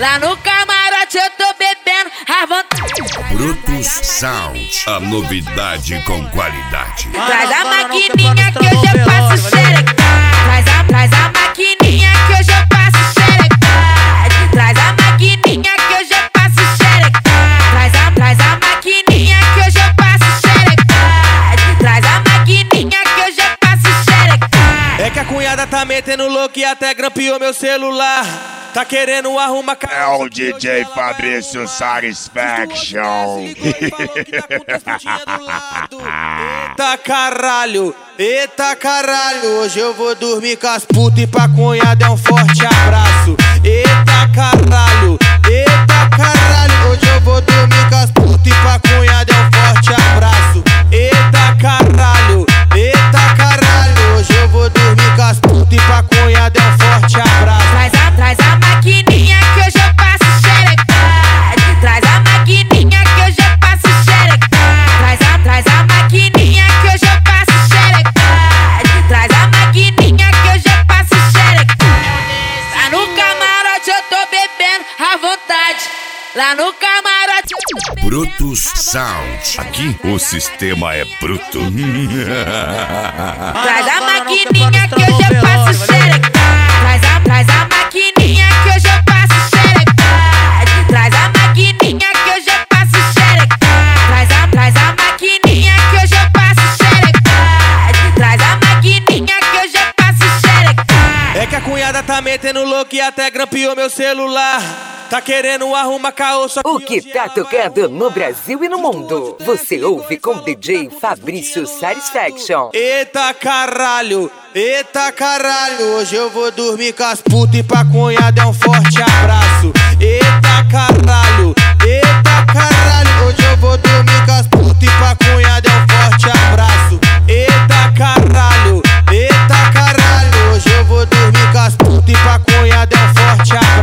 Lá no camarote eu tô bebendo à vontade. Brutus Sound, a novidade com qualidade. Traz a maquininha que hoje eu faço xereca. Traz a maquininha que hoje eu faço xereca. Traz a maquininha que hoje eu faço xereca. Traz a maquininha que hoje eu faço xereca. Traz a maquininha que hoje eu faço xereca. É que a cunhada tá metendo louco e até grampeou meu celular. Tá querendo arrumar É o DJ Fabrício Satisfaction. Eita caralho, hoje eu vou dormir com as putas e pra cunhada é um forte abraço. Eita caralho, hoje eu vou dormir com as putas e pra cunhada é um forte abraço. Eita caralho, hoje eu vou dormir com as putas e pra cunhada é um forte abraço. Traz a maquininha que hoje eu faço xereca. Traz a maquininha que hoje eu faço xereca. Traz a maquininha que hoje eu faço xereca. Traz a maquininha que hoje eu faço xereca. Lá no camarote eu tô bebendo à vontade. Lá no camarote eu tô Brutus Sound, aqui o sistema é bruto. Traz a maquininha que hoje eu faço xereca. Traz a maquininha que hoje eu faço xereca. Traz a maquininha que hoje eu faço xereca. Traz a maquininha que hoje eu faço xereca. Traz a maquininha que hoje eu faço xereca. É que a cunhada tá metendo louco e até grampeou meu celular. Tá querendo arrumar caô, só que O que tá tocando no Brasil e no mundo? Você ouve com DJ Fabrício Satisfaction. Eita caralho, hoje eu vou dormir com as putas e pra cunhada é um forte abraço. Eita caralho, hoje eu vou dormir com as putas e pra cunhada é um forte abraço. Eita caralho, hoje eu vou dormir com as putas e pra cunhada é um forte abraço.